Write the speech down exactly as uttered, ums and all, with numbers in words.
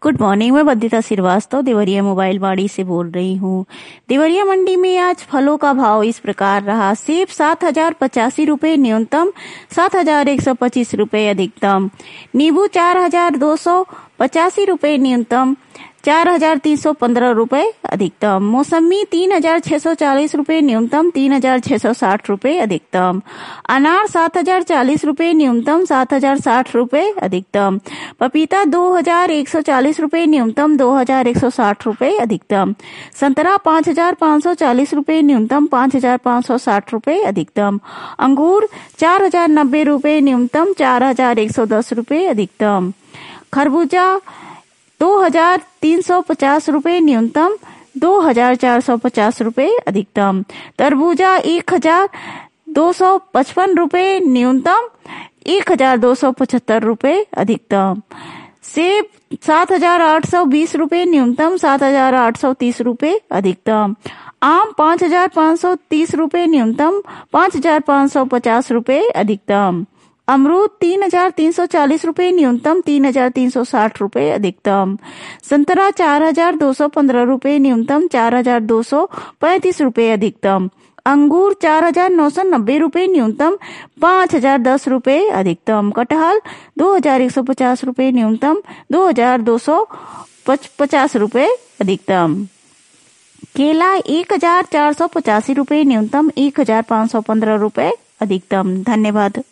Good morning. मैं बद्दिता Srivastava Deoria mobile वाड़ी से बोल रही हूँ। देवरिया मंडी में आज फलों का भाव इस प्रकार रहा। सेब सात हजार पचासी रूपए न्यूनतम, सात हजार एक सौ पच्चीस रूपए अधिकतम। नींबू चार हजार दो सौ पचासी रूपए न्यूनतम, चार हजार तीन सौ पंद्रह रूपए अधिकतम। मौसमी तीन हजार छह सौ चालीस रूपए न्यूनतम, तीन हजार छह सौ साठ रूपए अधिकतम। अनार सात हजार चालीस रूपए न्यूनतम, सात हजार साठ रूपए अधिकतम। पपीता दो हजार एक सौ चालीस रूपए न्यूनतम, दो हजार एक सौ साठ रूपए अधिकतम। संतरा पाँच हजार पाँच सौ चालीस रूपए न्यूनतम, पाँच हजार पाँच सौ साठ रूपए अधिकतम। अंगूर चार हजार नब्बे रूपए न्यूनतम, चार हजार एक सौ दस रूपए अधिकतम। खरबूजा दो हजार तीन सौ पचास रूपए न्यूनतम, दो हजार चार सौ पचास रूपए अधिकतम। तरबूजा एक हजार दो सौ पचपन रूपए न्यूनतम, एक हजार दो सौ पचहत्तर रूपए अधिकतम। सेब सात हजार आठ सौ बीस रूपए न्यूनतम, सात हजार आठ सौ तीस रूपए अधिकतम। आम पाँच हजार पाँच सौ तीस रूपए न्यूनतम, पाँच हजार पाँच सौ पचास रूपए अधिकतम। अमरूद तीन हजार तीन सौ चालीस रूपए न्यूनतम, तीन हजार तीन सौ साठ रूपए अधिकतम। संतरा चार हजार दो सौ पंद्रह रूपए न्यूनतम, चार हजार दो सौ पैंतीस रूपए अधिकतम। अंगूर चार हजार नौ सौ नब्बे रूपए न्यूनतम, पाँच हजार दस रूपए अधिकतम। कटहल दो हजार एक सौ पचास रूपए न्यूनतम, दो हजार दो सौ पचास रूपए अधिकतम। केला एक हजार चार सौ पचासी रूपए न्यूनतम, एक हजार पाँच सौ पंद्रह रूपए अधिकतम। धन्यवाद।